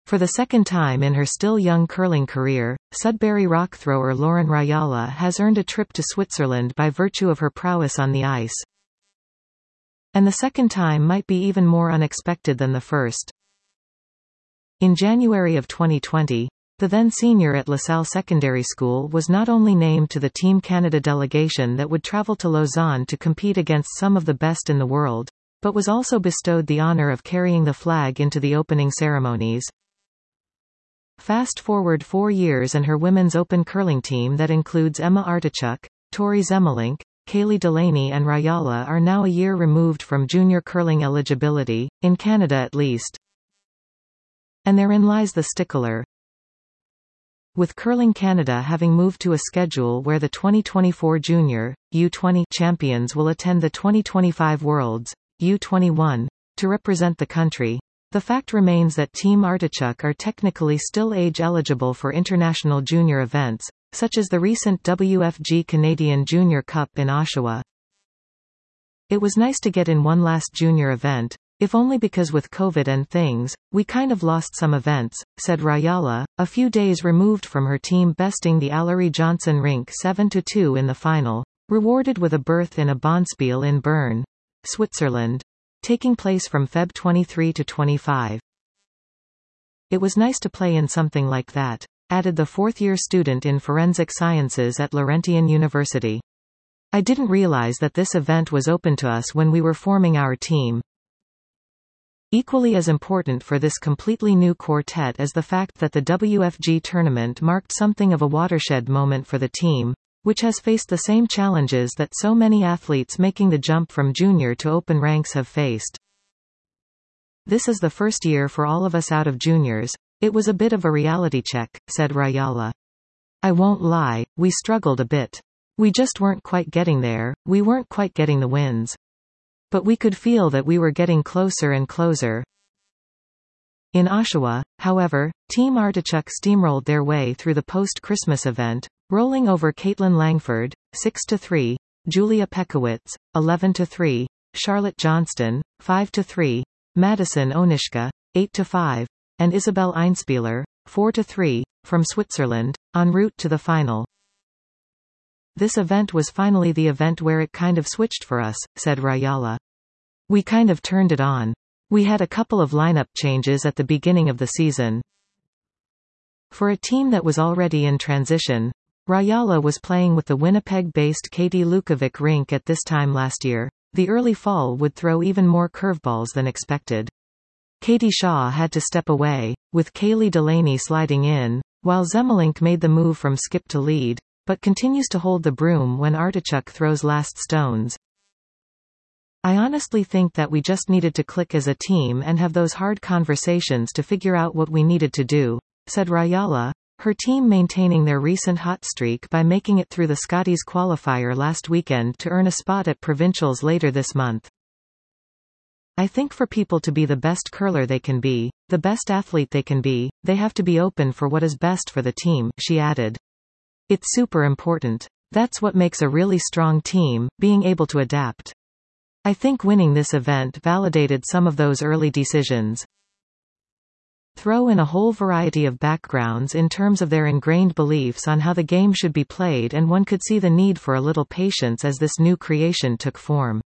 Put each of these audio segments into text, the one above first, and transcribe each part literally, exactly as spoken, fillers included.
For the second time in her still young curling career, Sudbury rock thrower Lauren Rayala has earned a trip to Switzerland by virtue of her prowess on the ice. And the second time might be even more unexpected than the first. In January of twenty twenty, the then senior at LaSalle Secondary School was not only named to the Team Canada delegation that would travel to Lausanne to compete against some of the best in the world, but was also bestowed the honor of carrying the flag into the opening ceremonies. Fast forward four years and her women's open curling team that includes Emma Artichuk, Tori Zemelink, Kaylee Delaney and Rayala are now a year removed from junior curling eligibility, in Canada at least. And therein lies the stickler. With Curling Canada having moved to a schedule where the twenty twenty-four Junior, U twenty champions will attend the twenty twenty-five Worlds, U twenty-one, to represent the country, the fact remains that Team Artichuk are technically still age-eligible for international junior events, such as the recent W F G Canadian Junior Cup in Oshawa. It was nice to get in one last junior event, if only because with COVID and things, we kind of lost some events, said Rayala, a few days removed from her team besting the Allery Johnson rink seven to two in the final, rewarded with a berth in a Bonspiel in Bern, Switzerland, taking place from February twenty-third to twenty-fifth. It was nice to play in something like that, added the fourth-year student in forensic sciences at Laurentian University. I didn't realize that this event was open to us when we were forming our team. Equally as important for this completely new quartet is the fact that the W F G tournament marked something of a watershed moment for the team, which has faced the same challenges that so many athletes making the jump from junior to open ranks have faced. This is the first year for all of us out of juniors. It was a bit of a reality check, said Rayala. I won't lie, we struggled a bit. We just weren't quite getting there, we weren't quite getting the wins. But we could feel that we were getting closer and closer. In Oshawa, however, Team Artichuk steamrolled their way through the post-Christmas event, rolling over Caitlin Langford, six to three, Julia Pekowitz, eleven to three, Charlotte Johnston, five to three, Madison Onishka, eight to five, and Isabel Einspieler, four to three, from Switzerland, en route to the final. This event was finally the event where it kind of switched for us, said Rayala. We kind of turned it on. We had a couple of lineup changes at the beginning of the season. For a team that was already in transition, Rayala was playing with the Winnipeg-based Katie Lukovic rink at this time last year. The early fall would throw even more curveballs than expected. Katie Shaw had to step away, with Kaylee Delaney sliding in, while Zemelink made the move from skip to lead, but continues to hold the broom when Artichuk throws last stones. I honestly think that we just needed to click as a team and have those hard conversations to figure out what we needed to do, said Rayala, her team maintaining their recent hot streak by making it through the Scotties qualifier last weekend to earn a spot at provincials later this month. I think for people to be the best curler they can be, the best athlete they can be, they have to be open for what is best for the team, she added. It's super important. That's what makes a really strong team, being able to adapt. I think winning this event validated some of those early decisions. Throw in a whole variety of backgrounds in terms of their ingrained beliefs on how the game should be played, and one could see the need for a little patience as this new creation took form.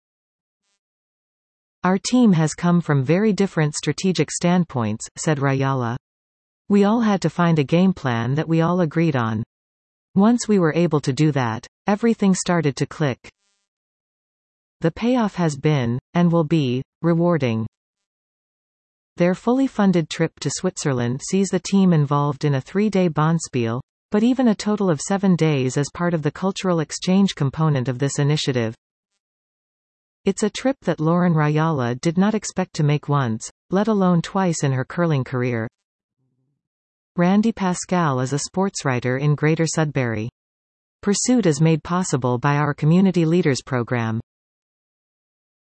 Our team has come from very different strategic standpoints, said Rayala. We all had to find a game plan that we all agreed on. Once we were able to do that, everything started to click. The payoff has been, and will be, rewarding. Their fully funded trip to Switzerland sees the team involved in a three-day Bonspiel, but even a total of seven days as part of the cultural exchange component of this initiative. It's a trip that Lauren Rayala did not expect to make once, let alone twice in her curling career. Randy Pascal is a sportswriter in Greater Sudbury. Pursuit is made possible by our Community Leaders program.